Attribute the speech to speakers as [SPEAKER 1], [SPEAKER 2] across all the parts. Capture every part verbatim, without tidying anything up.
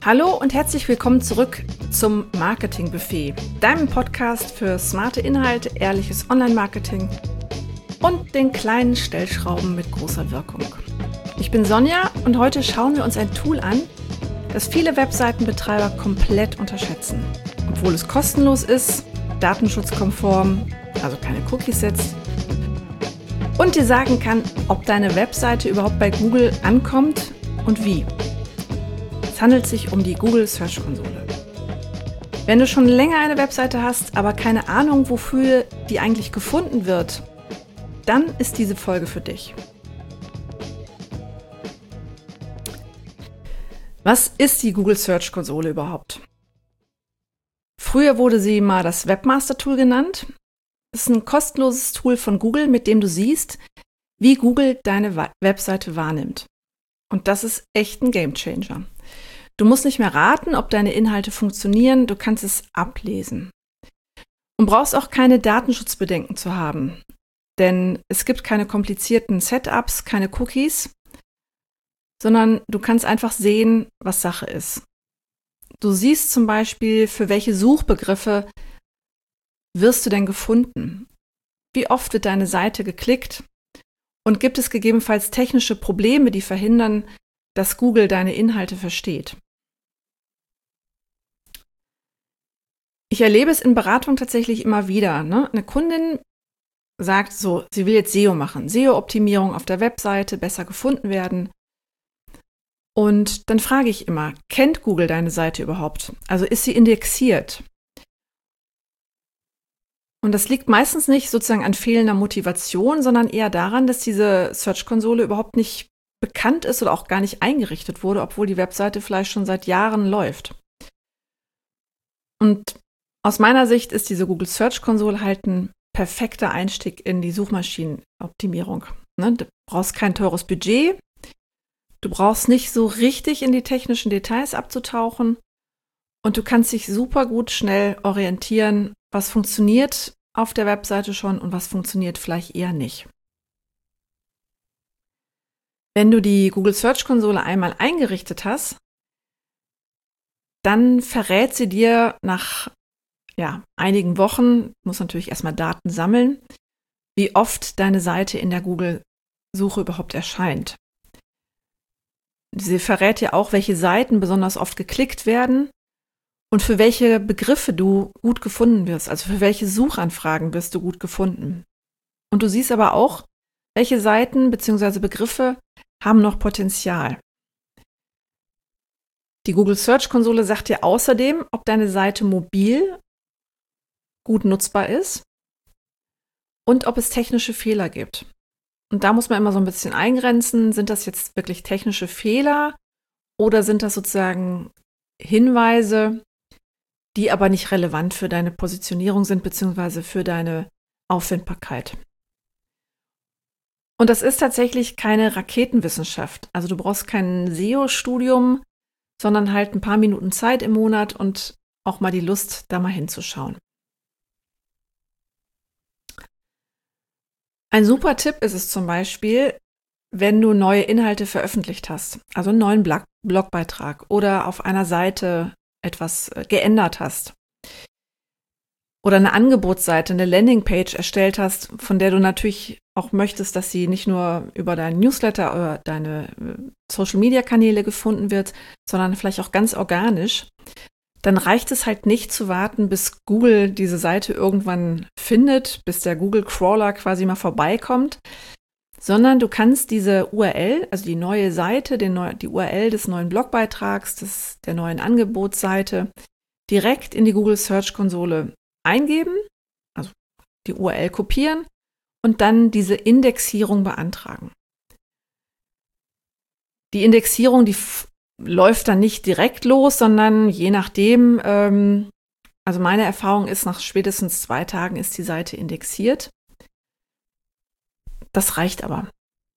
[SPEAKER 1] Hallo und herzlich willkommen zurück zum Marketing Buffet, deinem Podcast für smarte Inhalte, ehrliches Online-Marketing und den kleinen Stellschrauben mit großer Wirkung. Ich bin Sonja und heute schauen wir uns ein Tool an, das viele Webseitenbetreiber komplett unterschätzen. Obwohl es kostenlos ist, datenschutzkonform, also keine Cookies setzt und dir sagen kann, ob deine Webseite überhaupt bei Google ankommt und wie. Es handelt sich um die Google Search Konsole. Wenn du schon länger eine Webseite hast, aber keine Ahnung, wofür die eigentlich gefunden wird, dann ist diese Folge für dich. Was ist die Google Search Konsole überhaupt? Früher wurde sie mal das Webmaster Tool genannt. Es ist ein kostenloses Tool von Google, mit dem du siehst, wie Google deine Webseite wahrnimmt. Und das ist echt ein Gamechanger. Du musst nicht mehr raten, ob deine Inhalte funktionieren, du kannst es ablesen. Und brauchst auch keine Datenschutzbedenken zu haben, denn es gibt keine komplizierten Setups, keine Cookies, sondern du kannst einfach sehen, was Sache ist. Du siehst zum Beispiel, für welche Suchbegriffe wirst du denn gefunden? Wie oft wird deine Seite geklickt? Und gibt es gegebenenfalls technische Probleme, die verhindern, dass Google deine Inhalte versteht? Ich erlebe es in Beratung tatsächlich immer wieder. Ne? Eine Kundin sagt so, sie will jetzt S E O machen, S E O-Optimierung auf der Webseite, besser gefunden werden. Und dann frage ich immer, kennt Google deine Seite überhaupt? Also ist sie indexiert? Und das liegt meistens nicht sozusagen an fehlender Motivation, sondern eher daran, dass diese Search-Konsole überhaupt nicht bekannt ist oder auch gar nicht eingerichtet wurde, obwohl die Webseite vielleicht schon seit Jahren läuft. Und aus meiner Sicht ist diese Google Search Konsole halt ein perfekter Einstieg in die Suchmaschinenoptimierung. Ne? Du brauchst kein teures Budget, du brauchst nicht so richtig in die technischen Details abzutauchen und du kannst dich super gut schnell orientieren, was funktioniert auf der Webseite schon und was funktioniert vielleicht eher nicht. Wenn du die Google Search Konsole einmal eingerichtet hast, dann verrät sie dir nach ja, einigen Wochen, muss natürlich erstmal Daten sammeln, wie oft deine Seite in der Google-Suche überhaupt erscheint. Sie verrät dir auch, welche Seiten besonders oft geklickt werden und für welche Begriffe du gut gefunden wirst, also für welche Suchanfragen wirst du gut gefunden. Und du siehst aber auch, welche Seiten bzw. Begriffe haben noch Potenzial. Die Google Search Konsole sagt dir außerdem, ob deine Seite mobil gut nutzbar ist und ob es technische Fehler gibt. Und da muss man immer so ein bisschen eingrenzen, sind das jetzt wirklich technische Fehler oder sind das sozusagen Hinweise, die aber nicht relevant für deine Positionierung sind, beziehungsweise für deine Auffindbarkeit. Und das ist tatsächlich keine Raketenwissenschaft. Also du brauchst kein S E O-Studium, sondern halt ein paar Minuten Zeit im Monat und auch mal die Lust, da mal hinzuschauen. Ein super Tipp ist es zum Beispiel, wenn du neue Inhalte veröffentlicht hast, also einen neuen Blog- Blogbeitrag oder auf einer Seite etwas geändert hast oder eine Angebotsseite, eine Landingpage erstellt hast, von der du natürlich auch möchtest, dass sie nicht nur über deinen Newsletter oder deine Social-Media-Kanäle gefunden wird, sondern vielleicht auch ganz organisch, dann reicht es halt nicht zu warten, bis Google diese Seite irgendwann findet, bis der Google-Crawler quasi mal vorbeikommt, sondern du kannst diese U R L, also die neue Seite, den neu, die U R L des neuen Blogbeitrags, des, der neuen Angebotsseite, direkt in die Google Search Konsole eingeben, also die U R L kopieren und dann diese Indexierung beantragen. Die Indexierung, die f- läuft dann nicht direkt los, sondern je nachdem, ähm, also meine Erfahrung ist, nach spätestens zwei Tagen ist die Seite indexiert. Das reicht aber.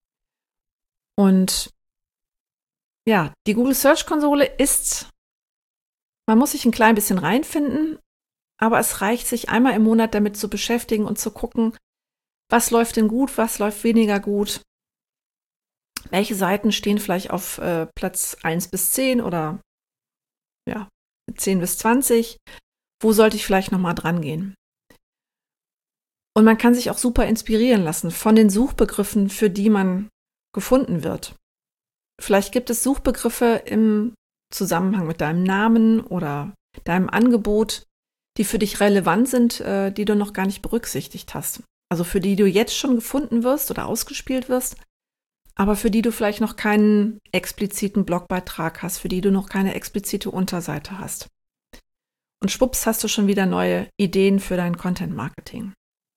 [SPEAKER 1] Und ja, die Google Search Konsole ist, man muss sich ein klein bisschen reinfinden, aber es reicht, sich einmal im Monat damit zu beschäftigen und zu gucken, was läuft denn gut, was läuft weniger gut. Welche Seiten stehen vielleicht auf äh, Platz eins bis zehn oder ja, zehn bis zwanzig. Wo sollte ich vielleicht nochmal dran gehen? Und man kann sich auch super inspirieren lassen von den Suchbegriffen, für die man gefunden wird. Vielleicht gibt es Suchbegriffe im Zusammenhang mit deinem Namen oder deinem Angebot, die für dich relevant sind, äh, die du noch gar nicht berücksichtigt hast. Also für die du jetzt schon gefunden wirst oder ausgespielt wirst, aber für die du vielleicht noch keinen expliziten Blogbeitrag hast, für die du noch keine explizite Unterseite hast. Und schwupps hast du schon wieder neue Ideen für dein Content-Marketing.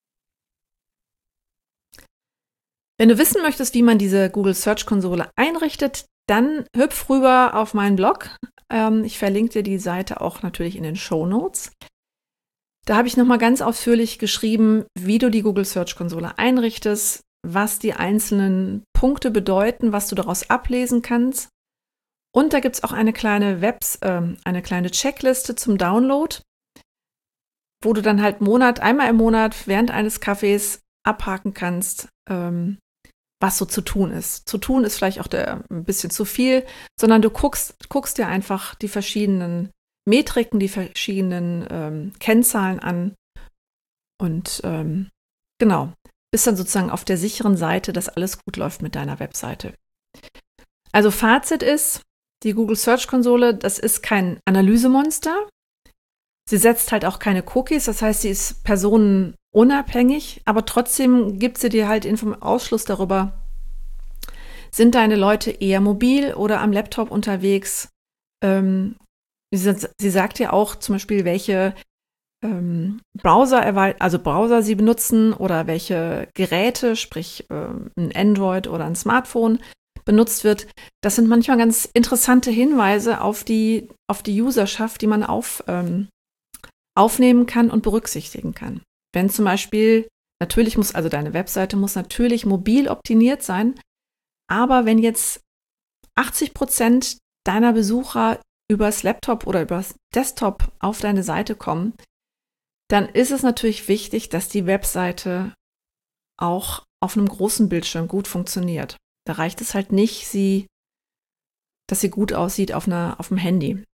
[SPEAKER 1] Wenn du wissen möchtest, wie man diese Google Search Konsole einrichtet, dann hüpf rüber auf meinen Blog. Ähm, ich verlinke dir die Seite auch natürlich in den Shownotes. Da habe ich nochmal ganz ausführlich geschrieben, wie du die Google Search Konsole einrichtest, was die einzelnen Punkte bedeuten, was du daraus ablesen kannst. Und da gibt es auch eine kleine Webs, äh, eine kleine Checkliste zum Download, wo du dann halt Monat, einmal im Monat während eines Kaffees abhaken kannst, ähm, was so zu tun ist. Zu tun ist vielleicht auch der, ein bisschen zu viel, sondern du guckst, guckst dir einfach die verschiedenen Metriken, die verschiedenen ähm, Kennzahlen an und ähm, genau, bist dann sozusagen auf der sicheren Seite, dass alles gut läuft mit deiner Webseite. Also Fazit ist, die Google Search Konsole, das ist kein Analysemonster. Sie setzt halt auch keine Cookies, das heißt, sie ist personenunabhängig, aber trotzdem gibt sie dir halt Info- Ausschluss darüber, sind deine Leute eher mobil oder am Laptop unterwegs. Ähm, sie, sie sagt dir auch zum Beispiel, welche ähm, Browser, also Browser sie benutzen oder welche Geräte, sprich ähm, ein Android oder ein Smartphone benutzt wird. Das sind manchmal ganz interessante Hinweise auf die, auf die Userschaft, die man auf, ähm, aufnehmen kann und berücksichtigen kann. Wenn zum Beispiel, natürlich muss, also deine Webseite muss natürlich mobil optimiert sein, aber wenn jetzt achtzig Prozent deiner Besucher übers Laptop oder übers Desktop auf deine Seite kommen, dann ist es natürlich wichtig, dass die Webseite auch auf einem großen Bildschirm gut funktioniert. Da reicht es halt nicht, sie, dass sie gut aussieht auf, einer, auf dem Handy.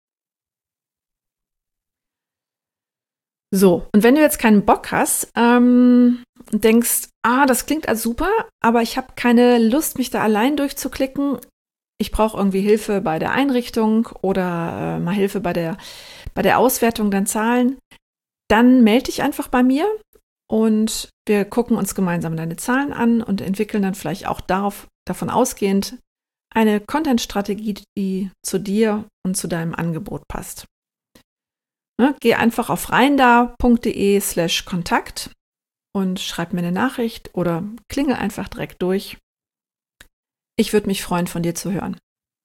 [SPEAKER 1] So, und wenn du jetzt keinen Bock hast ähm, und denkst, ah, das klingt also super, aber ich habe keine Lust, mich da allein durchzuklicken, ich brauche irgendwie Hilfe bei der Einrichtung oder äh, mal Hilfe bei der, bei der Auswertung der Zahlen, dann melde dich einfach bei mir und wir gucken uns gemeinsam deine Zahlen an und entwickeln dann vielleicht auch darauf, davon ausgehend eine Content-Strategie, die zu dir und zu deinem Angebot passt. Ne, geh einfach auf reinda.de slash Kontakt und schreib mir eine Nachricht oder klingel einfach direkt durch. Ich würde mich freuen, von dir zu hören.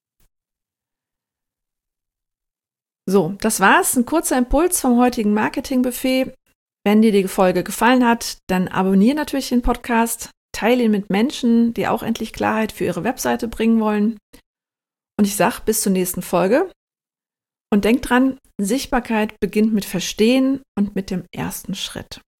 [SPEAKER 1] So, das war's. Ein kurzer Impuls vom heutigen Marketing-Buffet. Wenn dir die Folge gefallen hat, dann abonniere natürlich den Podcast, teile ihn mit Menschen, die auch endlich Klarheit für ihre Webseite bringen wollen. Und ich sage bis zur nächsten Folge. Und denk dran, Sichtbarkeit beginnt mit Verstehen und mit dem ersten Schritt.